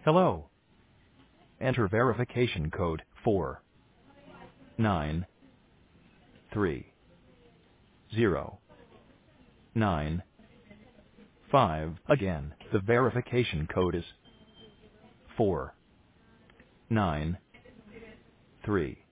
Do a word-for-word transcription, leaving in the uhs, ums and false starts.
Hello. Enter verification code four nine three zero nine five. Again, the verification code is four nine three